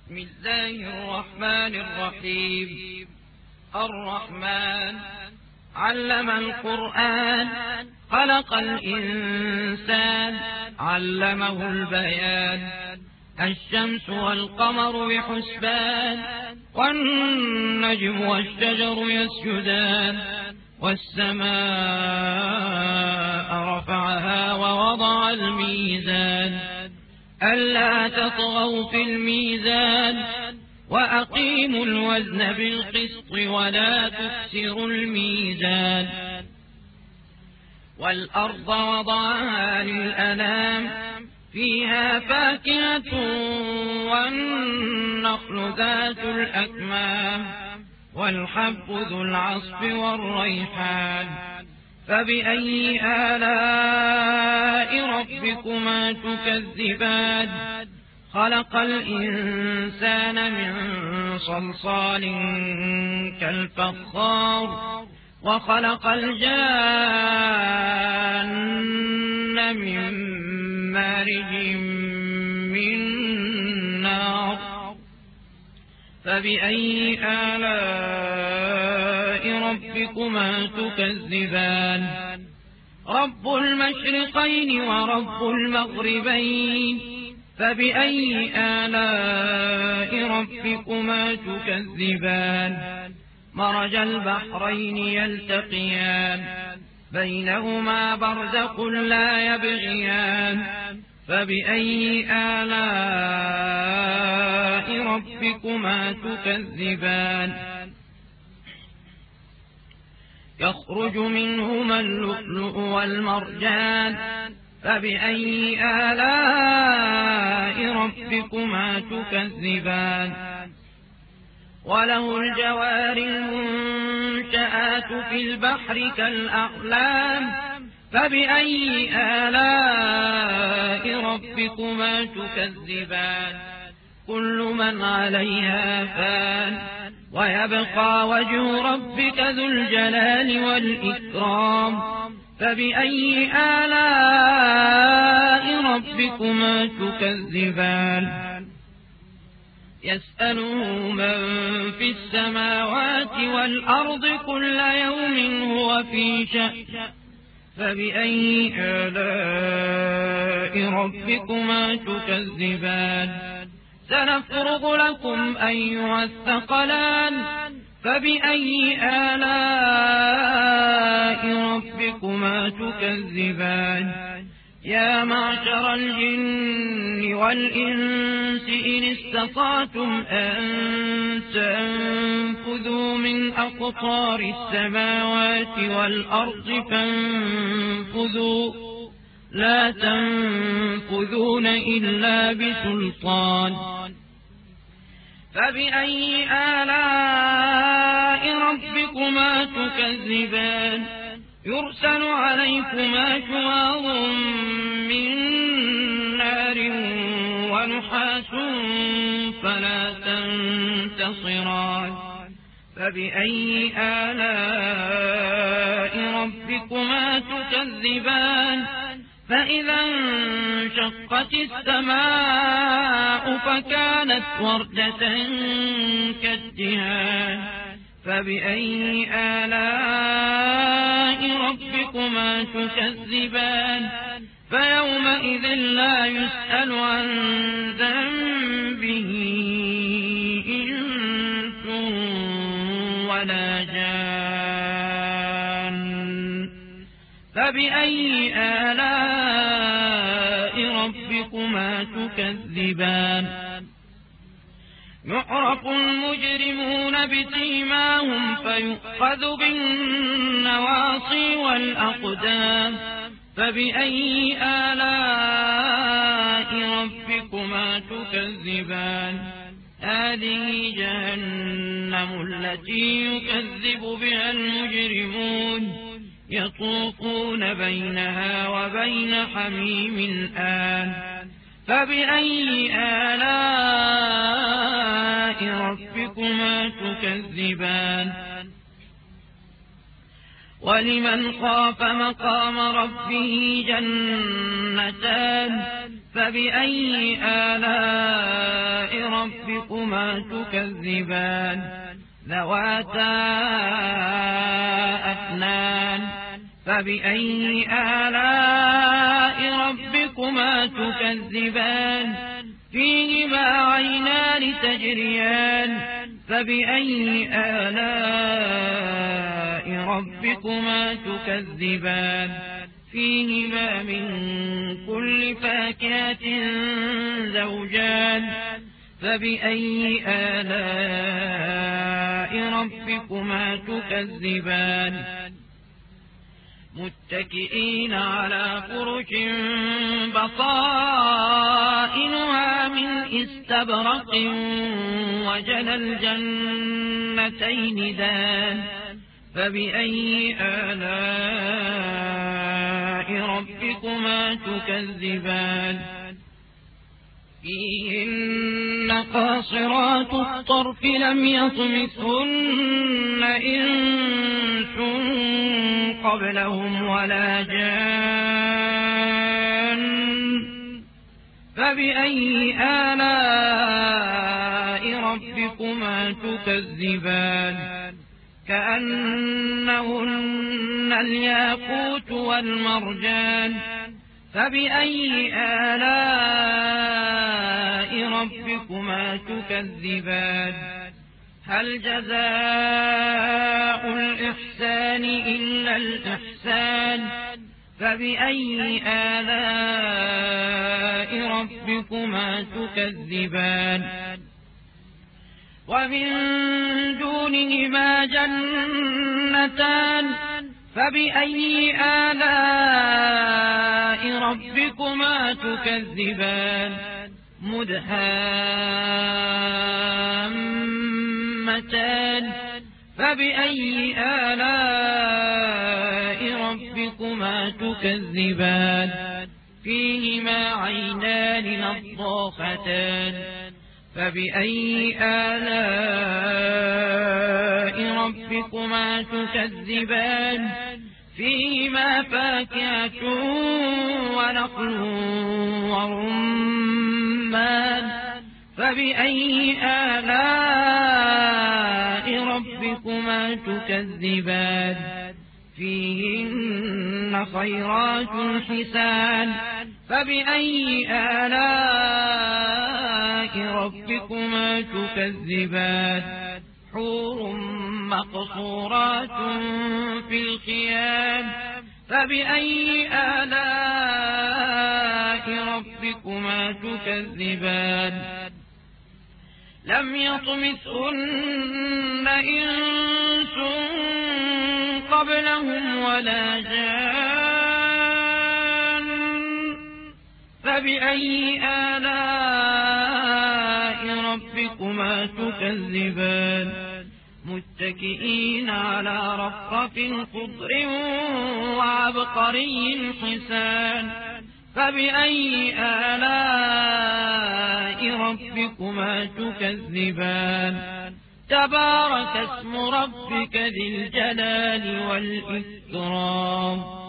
بسم الله الرحمن الرحيم. الرحمن علم القرآن، خلق الإنسان، علمه البيان. الشمس والقمر بحسبان، والنجم والشجر يسجدان. والسماء رفعها ووضع الميزان، ألا تطغوا في الميزان، وأقيموا الوزن بالقسط ولا تكسروا الميزان. والأرض وضعها للأنام، فيها فاكهة والنخل ذات الأكمام، والحب ذو العصف والريحان. فبأي آلاء ربكما تكذبان؟ خلق الإنسان من صلصال كالفخار، وخلق الجان من مارج من نار. فبأي آلاء ربكما تكذبان؟ رب المشرقين ورب المغربين، فبأي آلاء ربكما تكذبان؟ مرج البحرين يلتقيان، بينهما برزخ لا يبغيان. فبأي آلاء ربكما تكذبان؟ يخرج منهما اللؤلؤ والمرجان، فبأي آلاء ربكما تكذبان؟ وله الجوار المنشآت في البحر كالأعلام، فبأي آلاء ربكما تكذبان؟ كل من عليها فان، ويبقى وجه ربك ذو الجلال والإكرام. فبأي آلاء ربكما تكذبان؟ يسأله من في السماوات والأرض كل يوم هو في شأن. فبأي آلاء ربكما تكذبان؟ سنفرغ لكم أيها الثقلان. فبأي آلاء ربكما تكذبان؟ يا معشر الجن والإنس إن استطعتم أن تنفذوا من أقطار السماوات والأرض فانفذوا، لا تنفذون إلا بسلطان. فبأي آلاء ربكما تكذبان؟ يرسل عليكما شواظ من نار ونحاس فلا تنتصران. فبأي آلاء ربكما تكذبان؟ فإذا انشقت السماء فكانت وردة كالدهان. فبأي آلاء ربكما تكذبان؟ فيومئذ لا يسأل عن ذنبه إنس ولا جان. فبأي آلاء ربكما تكذبان؟ يعرف المجرمون بسيماهم فيؤخذ بالنواصي والأقدام. فبأي آلاء ربكما تكذبان؟ هذه جهنم التي يكذب بها المجرمون، يطوفون بينها وبين حميم آن. فبأي آلاء ربكما تكذبان؟ ولمن خاف مقام ربه جنتان. فبأي آلاء ربكما تكذبان ذواتا أفنان فبأي آلاء ربكما تكذبان فيهما عينان تجريان فبأي آلاء ربكما تكذبان فيهما من كل فاكهة زوجان فبأي آلاء ربكما تكذبان متكئين على فرش بطائنها من استبرق وجنى الجنتين دان فبأي آلاء ربكما تكذبان فيهن قاصرات الطرف لم يطمثهن إنس قبلهم ولا جان فبأي آلاء ربكما تكذبان كأنهن الياقوت والمرجان فبأي آلاء ربكما تكذبان هل جزاء الإحسان إلا الإحسان فبأي آلاء ربكما تكذبان ومن دونهما جنتان فبأي آلاء ربكما تكذبان مدهامتان فبأي آلاء ربكما تكذبان فيهما عينان نضاختان فبأي آلاء ربكما تكذبان فيهما فاكهة ونخل ورمان فبأي آلاء ربكما تكذبان فيهن خيرات حسان فبأي آلاء ربكما تكذبان حور مقصورات في الخيام فبأي آلاء ربكما تكذبان لم يطمثهن إنس قبلهم ولا جان فبأي آلاء ربكما تكذبان متكئين على رفرف خضر وعبقري حسان فبأي آلاء ربكما تكذبان تبارك اسم ربك ذي الجلال والإكرام